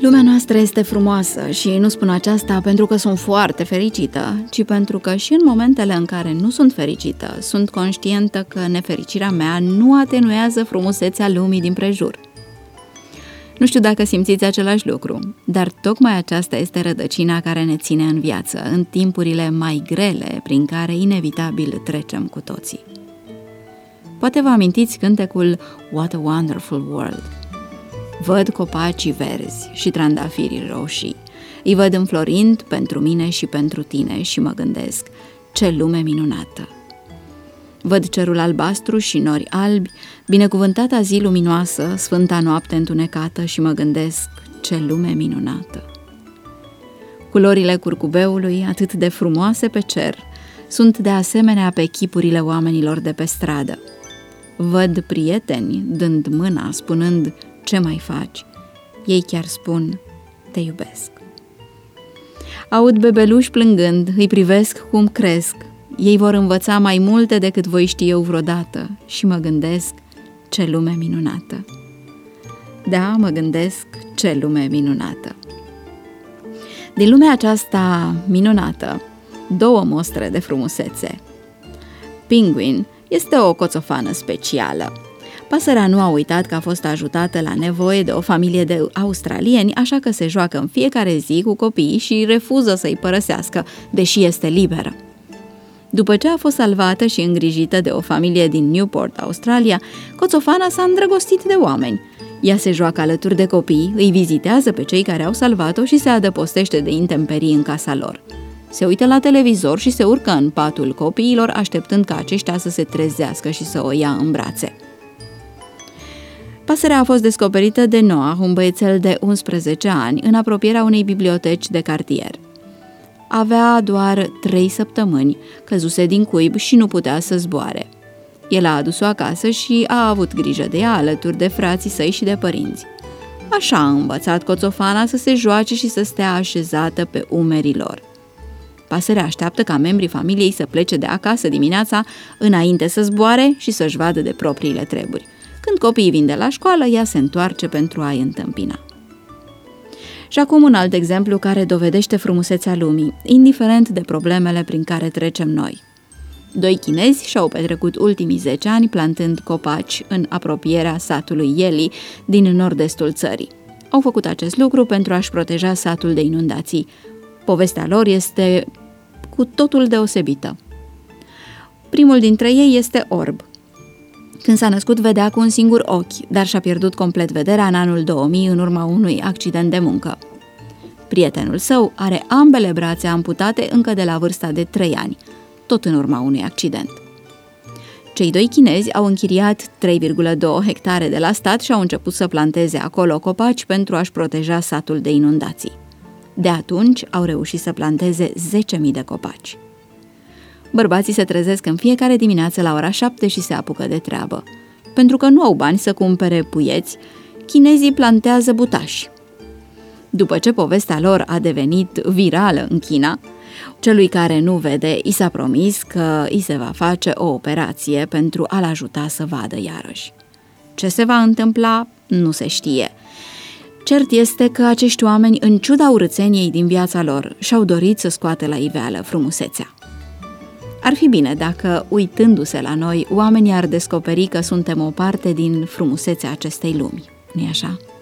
Lumea noastră este frumoasă și nu spun aceasta pentru că sunt foarte fericită, ci pentru că și în momentele în care nu sunt fericită, sunt conștientă că nefericirea mea nu atenuează frumusețea lumii din prejur. Nu știu dacă simțiți același lucru, dar tocmai aceasta este rădăcina care ne ține în viață, în timpurile mai grele prin care inevitabil trecem cu toții. Poate vă amintiți cântecul What a Wonderful World. Văd copacii verzi și trandafirii roșii, îi văd înflorind pentru mine și pentru tine și mă gândesc, ce lume minunată! Văd cerul albastru și nori albi, binecuvântata zi luminoasă, sfânta noapte întunecată și mă gândesc, ce lume minunată! Culorile curcubeului, atât de frumoase pe cer, sunt de asemenea pe chipurile oamenilor de pe stradă. Văd prieteni dând mâna, spunând, ce mai faci? Ei chiar spun, te iubesc. Aud bebeluși plângând, îi privesc cum cresc. Ei vor învăța mai multe decât voi ști eu vreodată și mă gândesc, ce lume minunată. Da, mă gândesc, ce lume minunată. Din lumea aceasta minunată, două mostre de frumusețe. Penguin este o coțofană specială. Pasărea nu a uitat că a fost ajutată la nevoie de o familie de australieni, așa că se joacă în fiecare zi cu copiii și refuză să-i părăsească, deși este liberă. După ce a fost salvată și îngrijită de o familie din Newport, Australia, coțofana s-a îndrăgostit de oameni. Ea se joacă alături de copii, îi vizitează pe cei care au salvat-o și se adăpostește de intemperii în casa lor. Se uită la televizor și se urcă în patul copiilor, așteptând ca aceștia să se trezească și să o ia în brațe. Pasărea a fost descoperită de Noah, un băiețel de 11 ani, în apropierea unei biblioteci de cartier. Avea doar 3 săptămâni, căzuse din cuib și nu putea să zboare. El a adus-o acasă și a avut grijă de ea alături de frații săi și de părinți. Așa a învățat coțofana să se joace și să stea așezată pe umerii lor. Pasărea așteaptă ca membrii familiei să plece de acasă dimineața înainte să zboare și să-și vadă de propriile treburi. Când copiii vin de la școală, ea se întoarce pentru a-i întâmpina. Și acum un alt exemplu care dovedește frumusețea lumii, indiferent de problemele prin care trecem noi. 2 chinezi și-au petrecut ultimii 10 ani plantând copaci în apropierea satului Yeli din nord-estul țării. Au făcut acest lucru pentru a-și proteja satul de inundații. Povestea lor este cu totul deosebită. Primul dintre ei este orb. Când s-a născut, vedea cu un singur ochi, dar și-a pierdut complet vederea în anul 2000 în urma unui accident de muncă. Prietenul său are ambele brațe amputate încă de la vârsta de 3 ani, tot în urma unui accident. Cei 2 chinezi au închiriat 3,2 hectare de la stat și au început să planteze acolo copaci pentru a-și proteja satul de inundații. De atunci au reușit să planteze 10.000 de copaci. Bărbații se trezesc în fiecare dimineață la ora 7 și se apucă de treabă. Pentru că nu au bani să cumpere puieți, chinezii plantează butași. După ce povestea lor a devenit virală în China, celui care nu vede i s-a promis că i se va face o operație pentru a-l ajuta să vadă iarăși. Ce se va întâmpla, nu se știe. Cert este că acești oameni, în ciuda urâțeniei din viața lor, și-au dorit să scoată la iveală frumusețea. Ar fi bine dacă, uitându-se la noi, oamenii ar descoperi că suntem o parte din frumusețea acestei lumi, nu-i așa?